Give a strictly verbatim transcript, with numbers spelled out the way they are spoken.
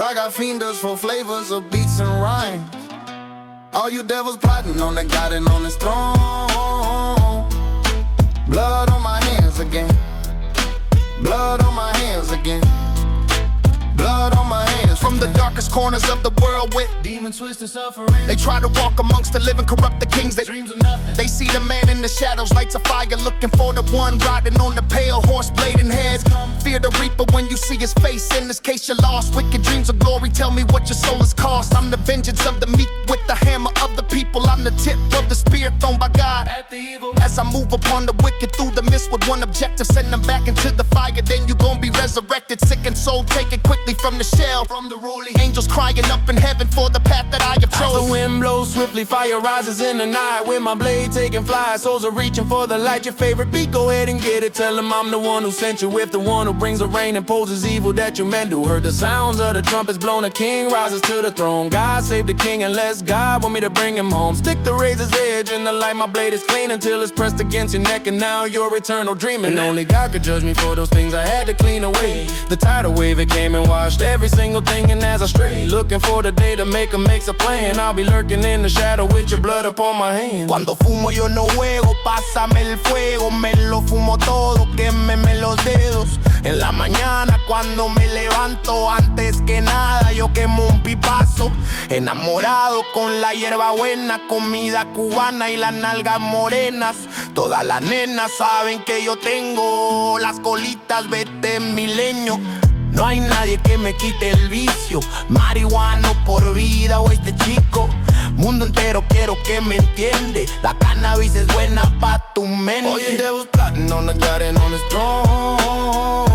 I got fienders for flavors of beats and rhymes. All you devils plotting on the God and on his throne. Blood on my hands again. Blood on my hands again. Blood on my hands. From the darkest corners of the world with demons twisted suffering, they try to walk amongst the living, corrupt the kings that dreams of nothing. They see the man in the shadows, lights a fire, looking for the one riding on the pale horse, blading heads. Fear the reaper when you see his face. In this case you're lost. Wicked dreams of glory, tell me what your soul is cost. I'm the vengeance of the meek with the hammer of the people. I'm the tip of the spear thrown by God At the evil, as I move upon the wicked through the mist with one objective, send them back into the fire. Then you gon' be resurrected, sick and soul taken quickly from the shell. from the rolling Angels crying up in heaven for the path that I have as chosen. the wind blows swiftly, fire rises in the night. With my blade taking flight, souls are reaching for the light. Your favorite beat, go ahead and get it. Tell them I'm the one who sent you, with the one who brings the rain and poses evil that you meant to. Heard the sounds of the trumpets blown, a king rises to the throne. God save the king unless God want me to bring him home. Stick the razor's edge in the light, my blade is clean until it's pressed against your neck, and now you're eternal dreaming. Only God could judge me for those things I had to clean away. The tidal wave, it came and washed every single thing, and as I stray, looking for the day to make a makes a plan, I'll be lurking in the shadow with your blood upon my hands. Cuando fumo yo no juego, pásame el fuego. Me lo fumo todo, quémeme los dedos. En la mañana cuando me levanto, antes que nada yo quemo un pipazo. Enamorado con la hierba buena, comida cubana y las nalgas morenas. Todas las nenas saben que yo tengo las colitas vete milenio. No hay nadie que me quite el vicio, marihuano por vida o este chico. Mundo entero quiero que me entiende, la cannabis es buena pa' tu mente. All you devils plotting on the God and on his throne.